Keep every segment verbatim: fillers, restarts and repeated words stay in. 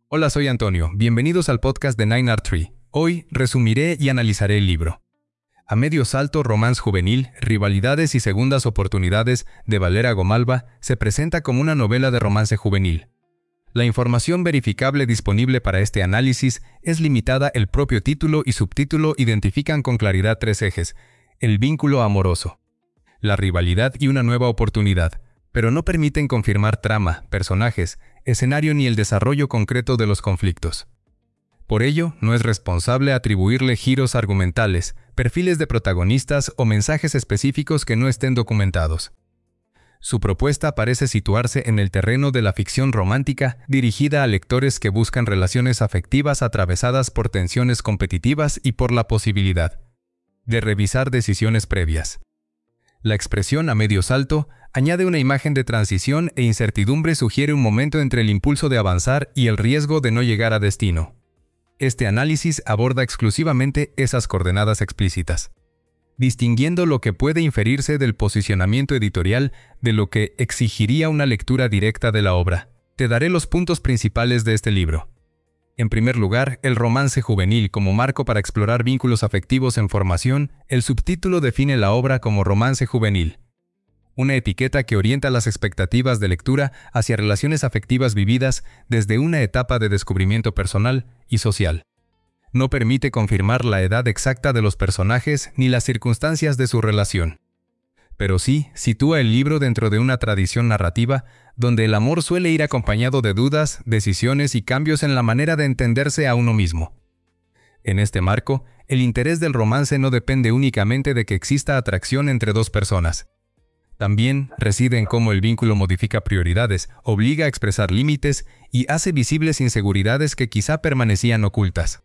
Hola, soy Antonio. Bienvenidos al podcast de Nine Art Tree. Hoy resumiré y analizaré el libro A Medio Salto, romance juvenil, rivalidades y segundas oportunidades de Valera Gomalva se presenta como una novela de romance juvenil. La información verificable disponible para este análisis es limitada. El propio título y subtítulo identifican con claridad tres ejes: el vínculo amoroso, la rivalidad y una nueva oportunidad, pero no permiten confirmar trama, personajes, escenario ni el desarrollo concreto de los conflictos. Por ello, no es responsable atribuirle giros argumentales, perfiles de protagonistas o mensajes específicos que no estén documentados. Su propuesta parece situarse en el terreno de la ficción romántica dirigida a lectores que buscan relaciones afectivas atravesadas por tensiones competitivas y por la posibilidad de revisar decisiones previas. La expresión a medio salto añade una imagen de transición e incertidumbre, sugiere un momento entre el impulso de avanzar y el riesgo de no llegar a destino. Este análisis aborda exclusivamente esas coordenadas explícitas, distinguiendo lo que puede inferirse del posicionamiento editorial de lo que exigiría una lectura directa de la obra. Te daré los puntos principales de este libro. En primer lugar, el romance juvenil como marco para explorar vínculos afectivos en formación. El subtítulo define la obra como romance juvenil, una etiqueta que orienta las expectativas de lectura hacia relaciones afectivas vividas desde una etapa de descubrimiento personal y social. No permite confirmar la edad exacta de los personajes ni las circunstancias de su relación, pero sí sitúa el libro dentro de una tradición narrativa donde el amor suele ir acompañado de dudas, decisiones y cambios en la manera de entenderse a uno mismo. En este marco, el interés del romance no depende únicamente de que exista atracción entre dos personas. También reside en cómo el vínculo modifica prioridades, obliga a expresar límites y hace visibles inseguridades que quizá permanecían ocultas.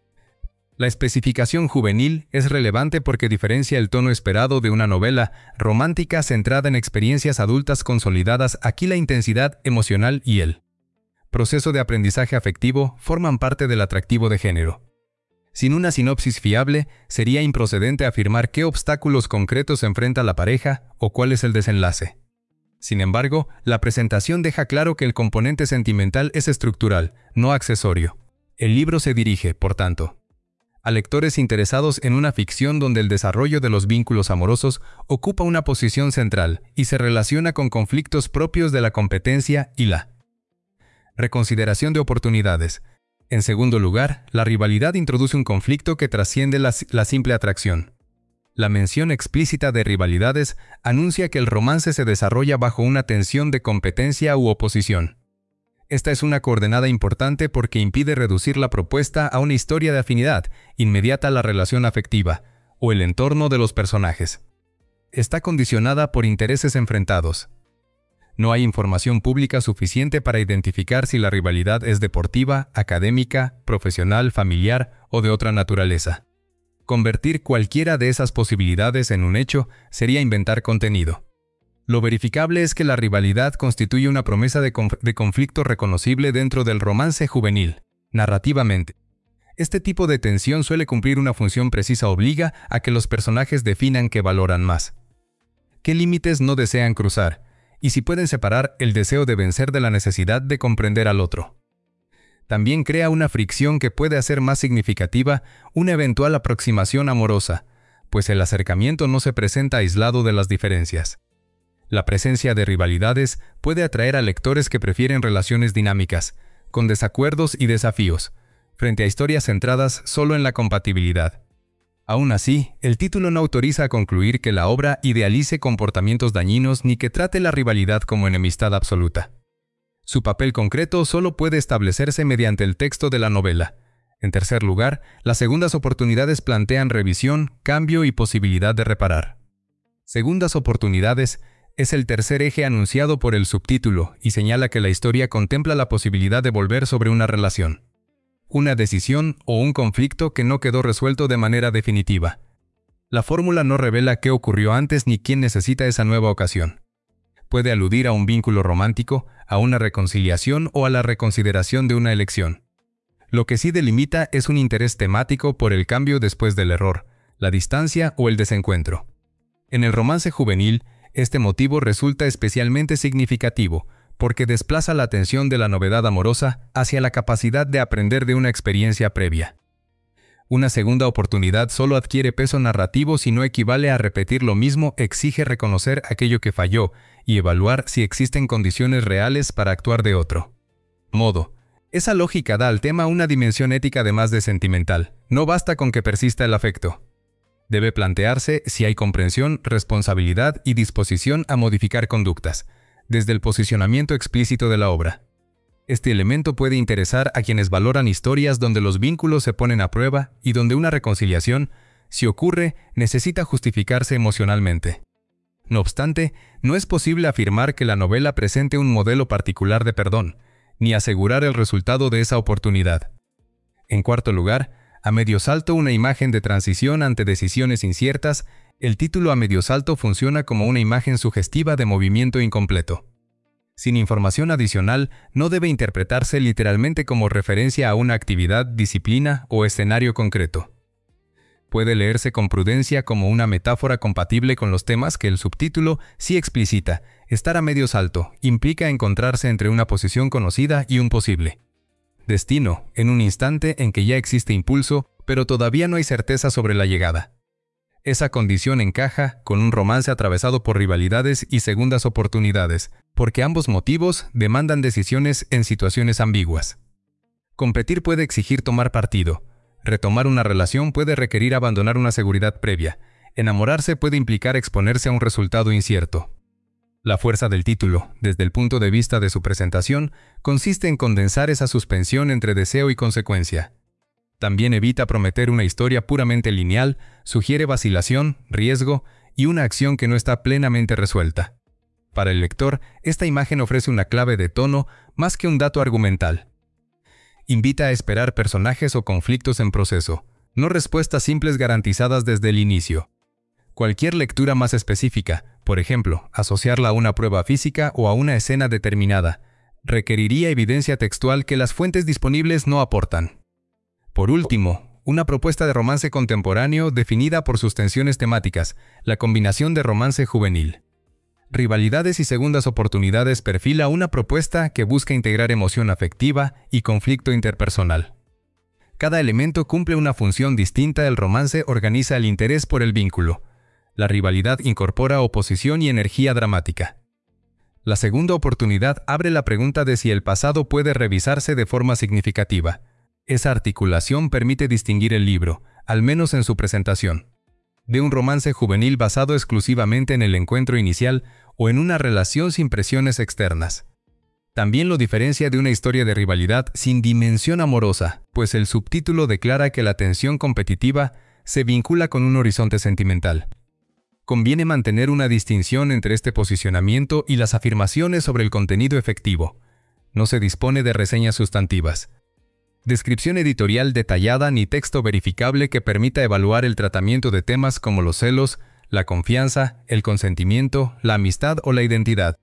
La especificación juvenil es relevante porque diferencia el tono esperado de una novela romántica centrada en experiencias adultas consolidadas. Aquí la intensidad emocional y el proceso de aprendizaje afectivo forman parte del atractivo de género. Sin una sinopsis fiable, sería improcedente afirmar qué obstáculos concretos enfrenta la pareja o cuál es el desenlace. Sin embargo, la presentación deja claro que el componente sentimental es estructural, no accesorio. El libro se dirige, por tanto, a lectores interesados en una ficción donde el desarrollo de los vínculos amorosos ocupa una posición central y se relaciona con conflictos propios de la competencia y la reconsideración de oportunidades. En segundo lugar, la rivalidad introduce un conflicto que trasciende la, la simple atracción. La mención explícita de rivalidades anuncia que el romance se desarrolla bajo una tensión de competencia u oposición. Esta es una coordenada importante porque impide reducir la propuesta a una historia de afinidad inmediata a la relación afectiva o el entorno de los personajes. Está condicionada por intereses enfrentados. No hay información pública suficiente para identificar si la rivalidad es deportiva, académica, profesional, familiar o de otra naturaleza. Convertir cualquiera de esas posibilidades en un hecho sería inventar contenido. Lo verificable es que la rivalidad constituye una promesa de, conf- de conflicto reconocible dentro del romance juvenil. Narrativamente, este tipo de tensión suele cumplir una función precisa: obliga a que los personajes definan qué valoran más, qué límites no desean cruzar, y si pueden separar el deseo de vencer de la necesidad de comprender al otro. También crea una fricción que puede hacer más significativa una eventual aproximación amorosa, pues el acercamiento no se presenta aislado de las diferencias. La presencia de rivalidades puede atraer a lectores que prefieren relaciones dinámicas, con desacuerdos y desafíos, frente a historias centradas solo en la compatibilidad. Aún así, el título no autoriza a concluir que la obra idealice comportamientos dañinos ni que trate la rivalidad como enemistad absoluta. Su papel concreto solo puede establecerse mediante el texto de la novela. En tercer lugar, las segundas oportunidades plantean revisión, cambio y posibilidad de reparar. Segundas oportunidades es el tercer eje anunciado por el subtítulo y señala que la historia contempla la posibilidad de volver sobre una relación, una decisión o un conflicto que no quedó resuelto de manera definitiva. La fórmula no revela qué ocurrió antes ni quién necesita esa nueva ocasión. Puede aludir a un vínculo romántico, a una reconciliación o a la reconsideración de una elección. Lo que sí delimita es un interés temático por el cambio después del error, la distancia o el desencuentro. En el romance juvenil, este motivo resulta especialmente significativo, porque desplaza la atención de la novedad amorosa hacia la capacidad de aprender de una experiencia previa. Una segunda oportunidad solo adquiere peso narrativo si no equivale a repetir lo mismo, exige reconocer aquello que falló y evaluar si existen condiciones reales para actuar de otro modo. Esa lógica da al tema una dimensión ética además de sentimental. No basta con que persista el afecto. Debe plantearse si hay comprensión, responsabilidad y disposición a modificar conductas, desde el posicionamiento explícito de la obra. Este elemento puede interesar a quienes valoran historias donde los vínculos se ponen a prueba y donde una reconciliación, si ocurre, necesita justificarse emocionalmente. No obstante, no es posible afirmar que la novela presente un modelo particular de perdón, ni asegurar el resultado de esa oportunidad. En cuarto lugar, a medio salto una imagen de transición ante decisiones inciertas, el título a medio salto funciona como una imagen sugestiva de movimiento incompleto. Sin información adicional, no debe interpretarse literalmente como referencia a una actividad, disciplina o escenario concreto. Puede leerse con prudencia como una metáfora compatible con los temas que el subtítulo sí explicita. Estar a medio salto implica encontrarse entre una posición conocida y un posible destino, en un instante en que ya existe impulso, pero todavía no hay certeza sobre la llegada. Esa condición encaja con un romance atravesado por rivalidades y segundas oportunidades, porque ambos motivos demandan decisiones en situaciones ambiguas. Competir puede exigir tomar partido. Retomar una relación puede requerir abandonar una seguridad previa. Enamorarse puede implicar exponerse a un resultado incierto. La fuerza del título, desde el punto de vista de su presentación, consiste en condensar esa suspensión entre deseo y consecuencia. También evita prometer una historia puramente lineal, sugiere vacilación, riesgo y una acción que no está plenamente resuelta. Para el lector, esta imagen ofrece una clave de tono más que un dato argumental. Invita a esperar personajes o conflictos en proceso, no respuestas simples garantizadas desde el inicio. Cualquier lectura más específica, por ejemplo, asociarla a una prueba física o a una escena determinada, requeriría evidencia textual que las fuentes disponibles no aportan. Por último, una propuesta de romance contemporáneo definida por sus tensiones temáticas, la combinación de romance juvenil. Rivalidades y segundas oportunidades perfila una propuesta que busca integrar emoción afectiva y conflicto interpersonal. Cada elemento cumple una función distinta. El romance organiza el interés por el vínculo. La rivalidad incorpora oposición y energía dramática. La segunda oportunidad abre la pregunta de si el pasado puede revisarse de forma significativa. Esa articulación permite distinguir el libro, al menos en su presentación, de un romance juvenil basado exclusivamente en el encuentro inicial o en una relación sin presiones externas. También lo diferencia de una historia de rivalidad sin dimensión amorosa, pues el subtítulo declara que la tensión competitiva se vincula con un horizonte sentimental. Conviene mantener una distinción entre este posicionamiento y las afirmaciones sobre el contenido efectivo. No se dispone de reseñas sustantivas, descripción editorial detallada ni texto verificable que permita evaluar el tratamiento de temas como los celos, la confianza, el consentimiento, la amistad o la identidad.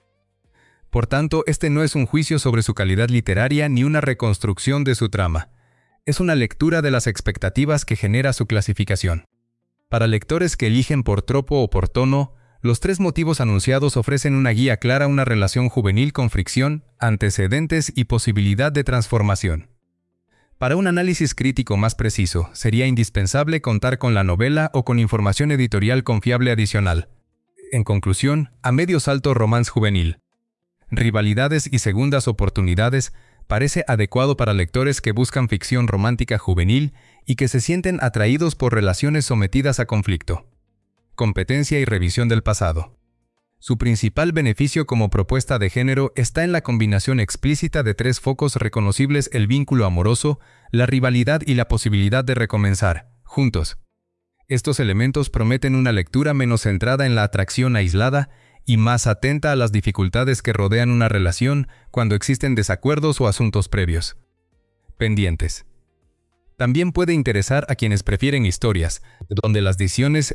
Por tanto, este no es un juicio sobre su calidad literaria ni una reconstrucción de su trama. Es una lectura de las expectativas que genera su clasificación. Para lectores que eligen por tropo o por tono, los tres motivos anunciados ofrecen una guía clara a una relación juvenil con fricción, antecedentes y posibilidad de transformación. Para un análisis crítico más preciso, sería indispensable contar con la novela o con información editorial confiable adicional. En conclusión, a medio salto romance juvenil. Rivalidades y segundas oportunidades parece adecuado para lectores que buscan ficción romántica juvenil y que se sienten atraídos por relaciones sometidas a conflicto, competencia y revisión del pasado. Su principal beneficio como propuesta de género está en la combinación explícita de tres focos reconocibles: el vínculo amoroso, la rivalidad y la posibilidad de recomenzar, juntos. Estos elementos prometen una lectura menos centrada en la atracción aislada y más atenta a las dificultades que rodean una relación cuando existen desacuerdos o asuntos previos pendientes. También puede interesar a quienes prefieren historias, donde las decisiones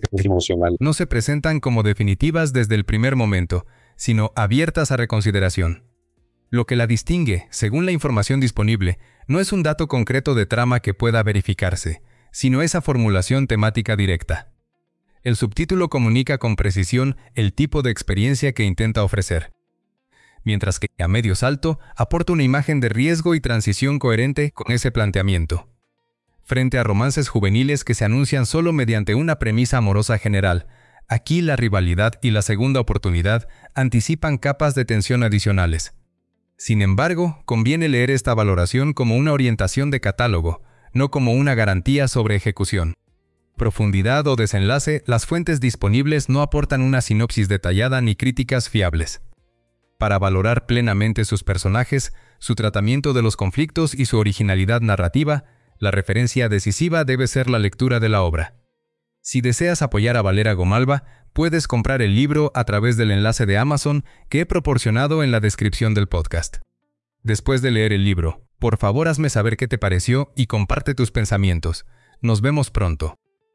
no se presentan como definitivas desde el primer momento, sino abiertas a reconsideración. Lo que la distingue, según la información disponible, no es un dato concreto de trama que pueda verificarse, sino esa formulación temática directa. El subtítulo comunica con precisión el tipo de experiencia que intenta ofrecer. mientras que A medio salto aporta una imagen de riesgo y transición coherente con ese planteamiento. Frente a romances juveniles que se anuncian solo mediante una premisa amorosa general, aquí la rivalidad y la segunda oportunidad anticipan capas de tensión adicionales. Sin embargo, conviene leer esta valoración como una orientación de catálogo, no como una garantía sobre ejecución. Profundidad o desenlace, las fuentes disponibles no aportan una sinopsis detallada ni críticas fiables. Para valorar plenamente sus personajes, su tratamiento de los conflictos y su originalidad narrativa, la referencia decisiva debe ser la lectura de la obra. Si deseas apoyar a Valera Gomalva, puedes comprar el libro a través del enlace de Amazon que he proporcionado en la descripción del podcast. Después de leer el libro, por favor hazme saber qué te pareció y comparte tus pensamientos. Nos vemos pronto.